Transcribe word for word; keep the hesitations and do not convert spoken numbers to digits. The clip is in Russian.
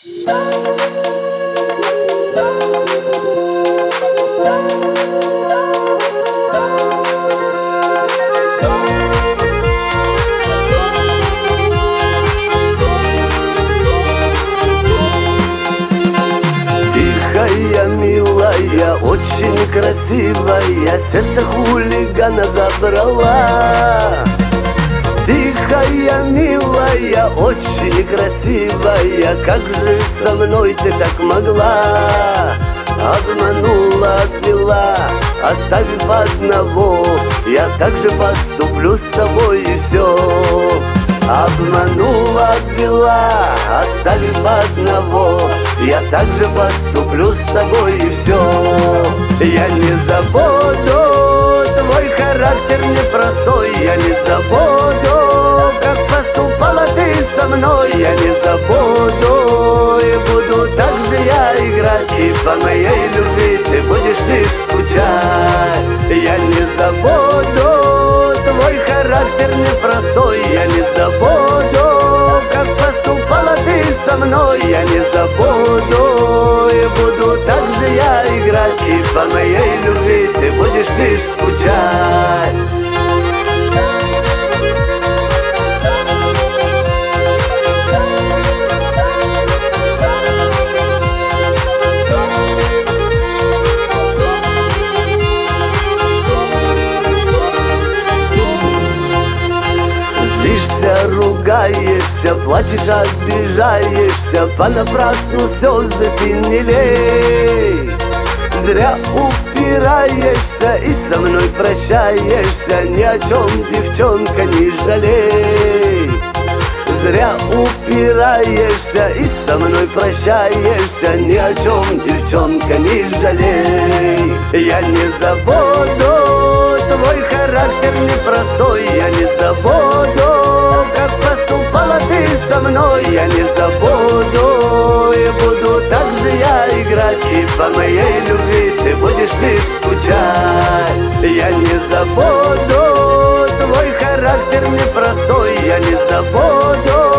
Тихая, милая, очень красивая, сердце хулигана забрала. Тихая, милая, очень красивая, как же со мной ты так могла? Обманула, отвела, оставив одного. Я так же поступлю с тобой и все. Обманула, обвела, оставив одного. Я так же поступлю с тобой и все. Я не забуду твой характер непростой. Я не забуду, как поступала ты со мной. Я не забуду, и буду так же я играть. И по моей любви ты будешь лишь скучать. Я не забуду твой характер непростой. Я не забуду, как поступала ты со мной. Я не забуду, и буду так же я играть. И по моей любви ты будешь лишь скучать. Ругаешься, плачешь, обижаешься, понапрасну слезы ты не лей. Зря упираешься и со мной прощаешься, ни о чем, девчонка, не жалей. Зря упираешься и со мной прощаешься, ни о чем, девчонка, не жалей. Я не забуду твой характер непростой. Я не забуду, как поступала ты со мной. Я не забуду, и буду так же я играть. И по моей любви ты будешь лишь скучать. Я не забуду твой характер непростой. Я не забуду,